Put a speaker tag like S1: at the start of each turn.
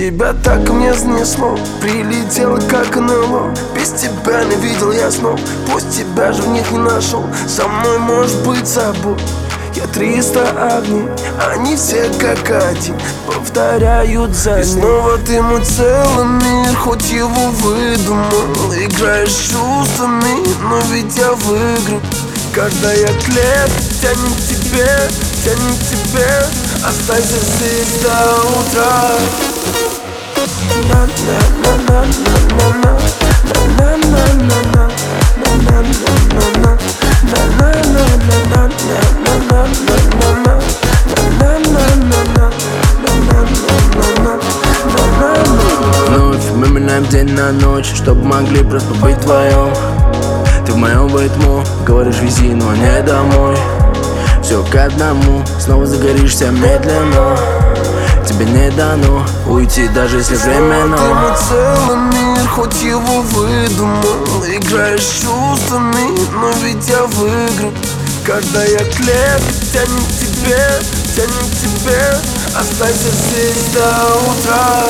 S1: Тебя так мне занесло, прилетело как НЛО. Без тебя не видел я снов, пусть тебя же в них не нашел. Со мной можешь быть собой, я 300 огней, они все как один повторяют за ним. И снова ты мой целый мир, хоть его выдумал. Играешь чувствами, но ведь я выиграл. Когда я клеп, тянет тебе, останься здесь до утра.
S2: Вновь мы меняем день на ночь, чтобы могли просто быть вдвоем. Ты в моем ритму, говоришь вези, но не домой. Все к одному, снова загоришься медленно. Тебе не дано уйти, даже если временно.
S1: Ты мой целый мир, хоть его выдумал. Играешь чувствами, но ведь я выиграл. Когда я клеп, тянет тебе, останься здесь до утра.